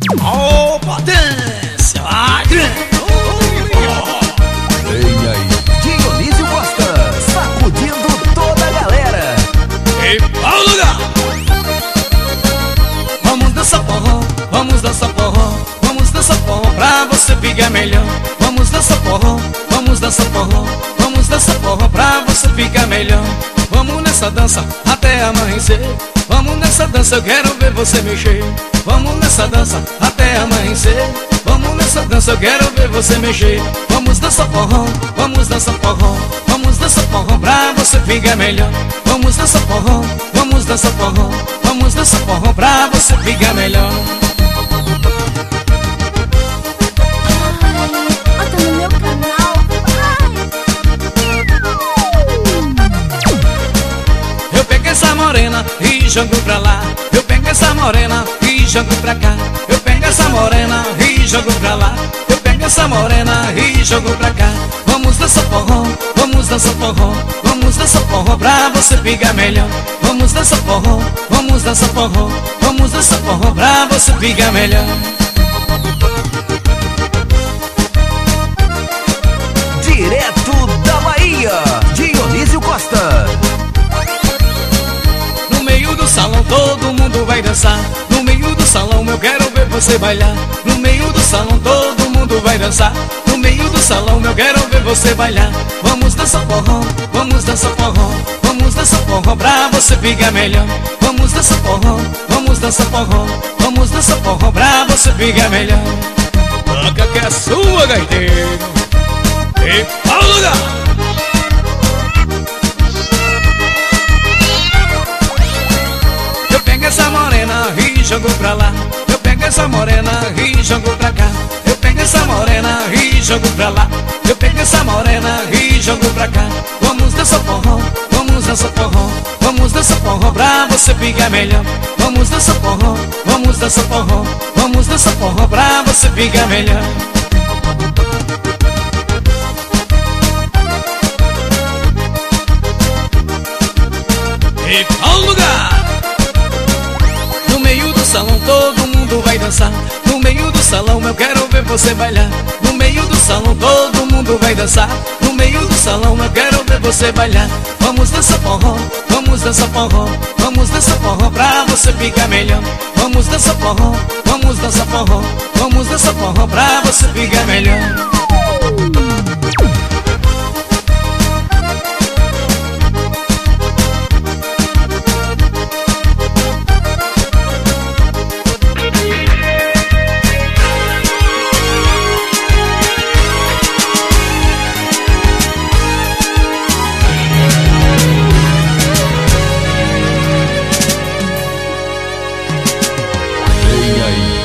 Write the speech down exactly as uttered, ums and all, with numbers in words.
Ô, potência! Vem aí, Dionísio Costa, sacudindo toda a galera. E ao lugar! Vamos dançar forró, vamos dançar forró, vamos dançar forró pra você ficar melhor. Vamos dançar forró, vamos dançar forró, vamos dançar forró pra você ficar melhor. Vamos nessa dança até amanhecer. Vamos nessa dança, eu quero ver você mexer. Vamos nessa dança até amanhecer. Vamos nessa dança, eu quero ver você mexer. Vamos dançar forró, vamos dançar forró, vamos dançar forró pra você ficar melhor. Vamos dançar forró, vamos dançar forró, vamos dançar forró pra você ficar melhor. Bota no meu canal, Eu pego essa morena e jogo pra lá. Eu pego essa morena e jogo pra cá. Eu pego essa morena e jogo pra lá. Eu pego essa morena e jogo pra cá. Vamos dançar forró, vamos dançar forró, vamos dançar forró pra você ficar melhor. Vamos dançar forró, vamos dançar forró, vamos dançar forró pra você ficar melhor. Direto da Bahia, Dionísio Costa. No meio do salão todo mundo vai dançar. No meio do salão eu quero ver você bailar. No meio do salão todo mundo vai dançar. No meio do salão eu quero ver você bailar. Vamos dançar forró, vamos dançar forró, vamos dançar forró pra você ficar melhor. Vamos dançar forró, vamos dançar forró, vamos dançar forró pra você ficar melhor. Toca que é sua, gaiteiro. E ao lugar! Eu pego essa morena e jogo pra lá. Eu pego essa morena e jogo pra cá. Eu pego essa morena e jogo pra lá. Eu pego essa morena e jogo pra cá. Vamos dançar forró, vamos dançar forró, vamos dançar forró pra você ficar melhor. Vamos dançar forró, vamos dançar forró, vamos dançar forró pra você ficar melhor. E ao lugar! No meio do salão todo mundo vai dançar. No meio do salão eu quero ver você bailar. No meio do salão todo mundo vai dançar. No meio do salão eu quero ver você bailar. Vamos dançar forró, vamos dançar forró, vamos dançar forró pra você ficar melhor. Vamos dançar forró, vamos dançar forró, vamos dançar forró pra você ficar melhor. Vem aí,